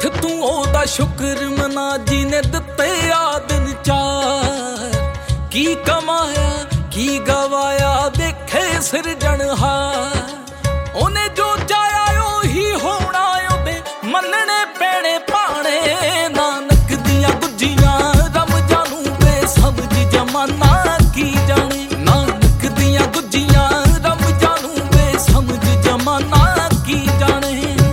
ਉੱਠ ਤੂੰ ਉਹਦਾ ਸ਼ੁਕਰ ਮਨਾ ਜਿਹਨੇ ਦਿੱਤੇ ਆ ਦਿਨ ਚਾਰ। ਕੀ ਕਮਾਇਆ ਕੀ ਗਵਾਇਆ ਦੇਖੇ ਸਿਰਜਣਹਾਰ। ਉਹਨੇ ਜੋ ਚਾਹਿਆ ਉਹੀ ਹੋਣਾ, ਉਹਦੇ ਮੰਨਣੇ ਪੈਣੇ ਭਾਣੇ। ਨਾਨਕ ਦੀਆਂ ਗੁੱਜੀਆਂ ਰਮਜਾਂ ਨੂੰ ਬੇਸਮਝ ਜਮਾਨਾ ਕੀ ਜਾਣੇ। ਨਾਨਕ ਦੀਆਂ ਗੁੱਜੀਆਂ ਰਮਜਾਂ ਨੂੰ ਬੇਸਮਝ ਜਮਾਨਾ ਕੀ ਜਾਣੇ।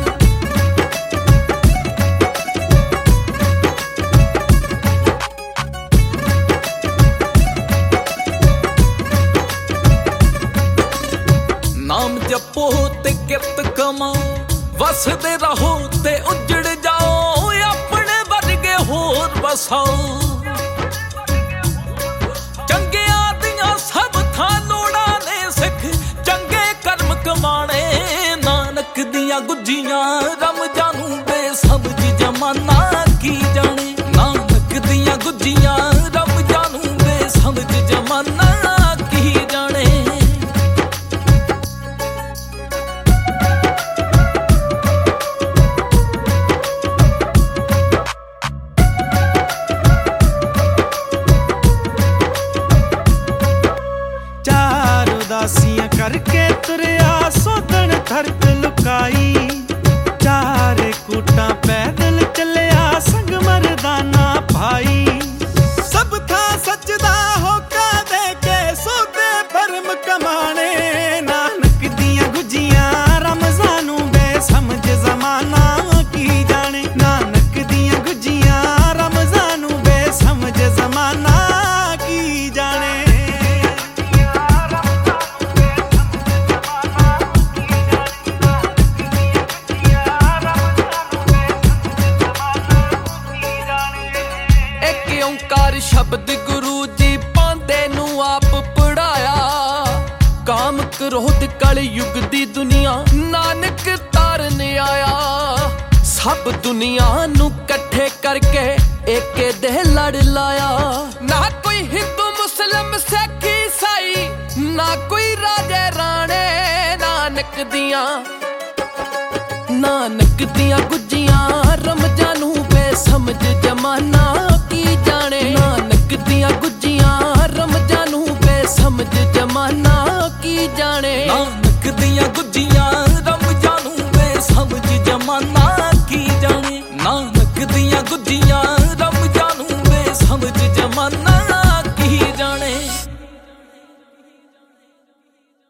ਨਾਮ ਜਪੋ ਤੇ ਕਿਰਤ ਕਮਾਓ, ਵਸਦੇ ਰਹੋ ਤੇ ਉੱਜੜ ਜਾਓ। ਆਪਣੇ ਵਰਗੇ ਹੋਰ ਵਸਾਓ। ਚੰਗਿਆਂ ਦੀਆਂ ਸਭ ਥਾਂ ਲੋੜਾਂ ਨੇ, ਸਿੱਖ ਚੰਗੇ ਕਰਮ ਕਮਾਣੇ। ਨਾਨਕ ਦੀਆਂ ਗੁੱਜੀਆਂ ਰਮਜਾਂ ਨੂੰ ਬੇਸਮਝ ਜਮਾਨਾ ਕੀ ਜਾਣੇ। ਨਾਨਕ ਦੀਆਂ ਗੁੱਜੀਆਂ ਰਮਜਾਂ ਨੂੰ ਬੇਸਮਝ ਜਮਾਨਾ ਕੀ ਜਾਣੇ। ਉਦਾਸੀਆਂ ਕਰਕੇ ਤੁਰਿਆ ਸੋਧਣ ਧਰਤ ਲੁਕਾਈ। ਚਾਰੇ ਕੂਟਾਂ ਪੈਦਲ ਚੱਲਿਆ ਸੰਗ ਮਰਦਾਨਾ ਭਾਈ। ਸਭ ਥਾਂ ਸੱਚ ਦਾ ਹੋਕਾ ਦੇ ਕੇ ਸੋਧੇ ਭਰਮ ਕਮਾਣੇ। ਨਾਨਕ ਦੀਆਂ ਗੁੱਜੀਆਂ ਰਮਜ਼ਾਂ ਨੂੰ ਬੇਸਮਝ ਜ਼ਮਾਨਾ ਕੀ ਜਾਣੇ। ਨਾਨਕ ਦੀਆਂ ਗੁੱਜੀਆਂ ਰਮਜ਼ਾਂ ਨੂੰ ਬੇਸਮਝ ਜ਼ਮਾਨਾ ਕੀ ਜਾਣੇ। ਓਂਕਾਰ ਸ਼ਬਦ ਗੁਰੂ ਜੀ ਪਾਂਦੇ ਨੂੰ ਆਪ ਪੜਾਇਆ। ਕਾਮ ਕ੍ਰੋਧ ਕਲ ਯੁਗ ਦੀ ਦੁਨੀਆ ਨਾਨਕ ਤਾਰਨ ਆਇਆ। ਸਭ ਦੁਨੀਆ ਨੂੰ ਇਕੱਠੇ ਕਰਕੇ ਏਕੇ ਦੇ ਲੜ ਲਾਇਆ। ਨਾ ਕੋਈ ਹਿੰਦੂ ਮੁਸਲਿਮ ਸਿੱਖ ਈਸਾਈ, ਨਾ ਕੋਈ ਰਾਜੇ ਰਾਣੇ। ਨਾਨਕ ਦੀਆਂ ਗੁੱਜੀਆਂ ਰਮਜਾਂ ਨੂੰ ਬੇਸਮਝ ਜਮਾਨਾ ਕੀ ਜਾਣੇ। ਨਾਨਕ ਦੀਆਂ ਗੁੱਜੀਆਂ ਰਮਜਾਂ ਨੂੰ ਬੇਸਮਝ ਜਮਾਨਾ ਕੀ ਜਾਣੇ। ਨਾਨਕ ਦੀਆਂ ਗੁੱਜੀਆਂ